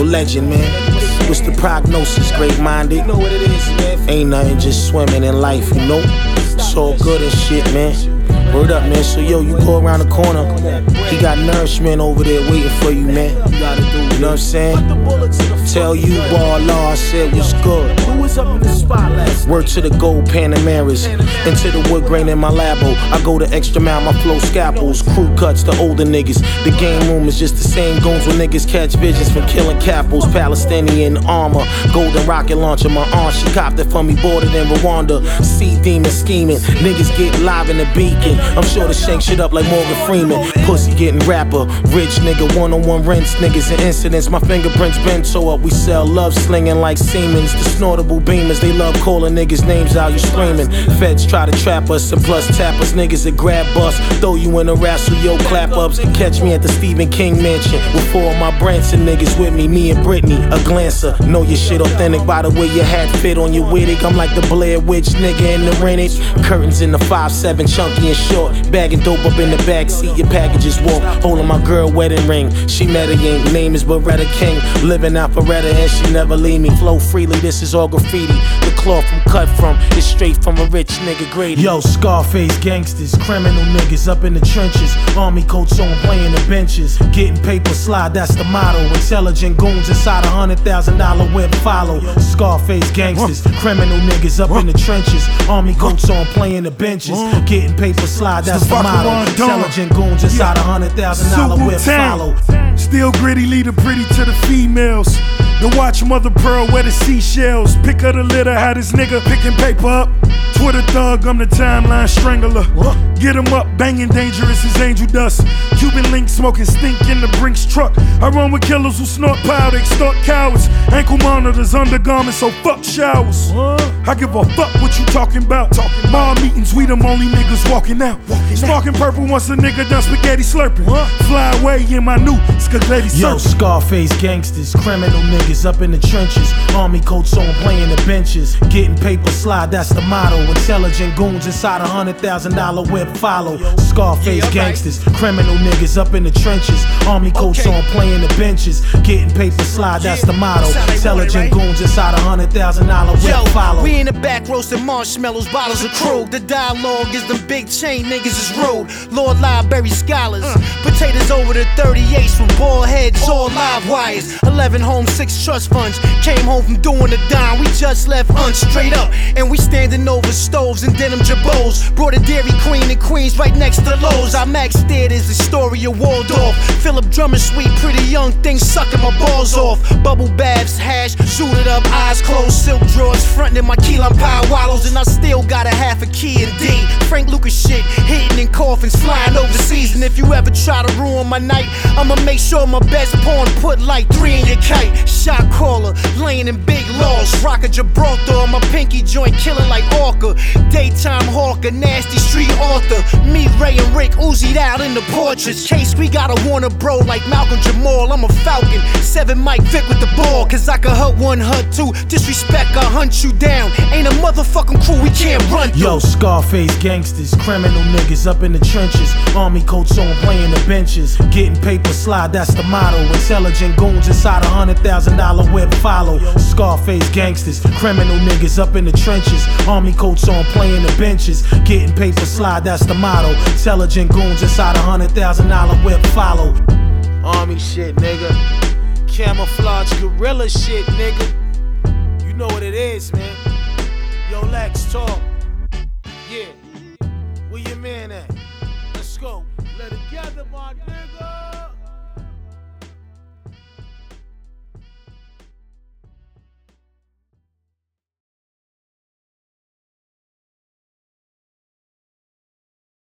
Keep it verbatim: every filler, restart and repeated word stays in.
Yo, legend, man. What's the prognosis, great-minded? You know what it is, man. Ain't nothing, just swimming in life, you know. It's all good and shit, man. Word up, man. So, yo, you go around the corner. He got nourishment over there waiting for you, man. You gotta do, you know what I'm saying? Tell you, Ball Law, I said, what's good? Who was up in the spotlight? Word to the gold Panameras. Into the wood grain in my labo. I go the extra mile, my flow scalpels. Crew cuts, the older niggas. The game room is just the same goons when niggas catch visions from killing capitals. Palestinian armor, golden rocket launcher. My aunt, she copped it for me, bought it in Rwanda. Sea demon scheming, niggas get live in the beacon. I'm sure to shake shit up like Morgan Freeman. Pussy getting rapper, rich nigga, one-on-one rents, niggas and incidents. My fingerprints been toe up, we sell love slinging like Siemens. The snortable beamers, they love calling niggas names out, you screaming. Feds try to trap us and plus tap us, niggas that grab us, throw you in a wrestle, yo, clap ups. Catch me at the Stephen King mansion with four of my Branson niggas with me, me and Brittany, a glancer. Know your shit authentic by the way your hat fit on your wig. I'm like the Blair Witch nigga in the rented. Curtains in the five seven, chunky and short. Bagging dope up in the backseat, your packages walk. Holding my girl wedding ring. She meditating, name is Beretta King. Living out Beretta and she never leave me. Flow freely, this is all graffiti. The cloth I'm cut from is straight from a rich nigga Grady. Yo, Scarface gangsters, criminal niggas up in the trenches. Army coats on, playing the benches. Getting paper slide, that's the motto. Intelligent goons inside a hundred thousand dollar whip follow. Scarface gangsters, criminal niggas up in the trenches. Army coats on, playing the benches. Getting paper slide, that's the motto. Intelligent goons inside a hundred thousand dollar whip follow. Still gritty, lead her pretty to the females. Then watch Mother Pearl wear the seashells. Pick up the litter, how this nigga picking paper up. Twitter thug, I'm the timeline strangler. Get him up, banging dangerous as angel dust. Cuban link smoking stink in the Brinks truck. I run with killers who snort powder, extort cowards. Ankle monitors, undergarments, so fuck showers. I give a fuck what you talking about. Mall meetings, we them only niggas walking out. Sparking purple once a nigga done spaghetti slurping. Fly away in my new Scaglietti. Yo, Scarface gangsters, criminal niggas up in the trenches. Army coats on, playing the benches. Getting paper slide, that's the motto. Intelligent goons inside a hundred thousand dollar whip follow. Scarface gangsters, criminal niggas up in the trenches. Army coats on, playing the benches. Getting paper slide, that's the motto. Intelligent goons inside a hundred thousand dollar whip follow. We in the back roasting marshmallows, bottles of Krug. The dialogue is them big chain niggas is rude. Lord Library scholars, potatoes over the thirty-eights from ball heads, all live wires. Eleven home, six trust funds. Came home from doing the dime, we just left un straight up, and we standing over stoves and denim jabots. Brought a Dairy Queen in Queens right next to Lowe's. Our Max Theater is the story of Waldorf. Philip Drummond, sweet, pretty young thing sucking my balls off. Bubble baths, hash, suited up, eyes closed, silk drawers, frontin' in my key lime pie wallows, and I still got a half a key in D. Frank Lucas shit, hitting in coffins, flying overseas. And if you ever try to ruin my night, I'ma make sure my best porn put like three in your kite. Shot caller, laying in big laws. Rock a Gibraltar on my pinky joint, killing like Orca. Daytime hawker, nasty street author. Me, Ray, and Rick Uzi'd out in the portraits. Case we got a Warner bro like Malcolm Jamal. I'm a Falcon, seven Mike Vick with the ball. Cause I can hurt one, hurt two. Disrespect, I hunt you down. Ain't a motherfucking crew we can't run through. Yo, Scarface gangsters, criminal niggas up in the trenches. Army coats on, playing the benches. Getting paper slide, that's the motto. Intelligent goons inside a hundred thousand dollar whip follow. Scarface gangsters, criminal niggas up in the trenches. Army coats on, playing the benches. Getting paper slide, that's the motto. Intelligent goons inside a hundred thousand dollar whip follow. Army shit, nigga. Camouflage gorilla shit, nigga. You know what it is, man. Yo, Lex, talk. Yeah. Where your man at? Let's go. Let it together, my nigga.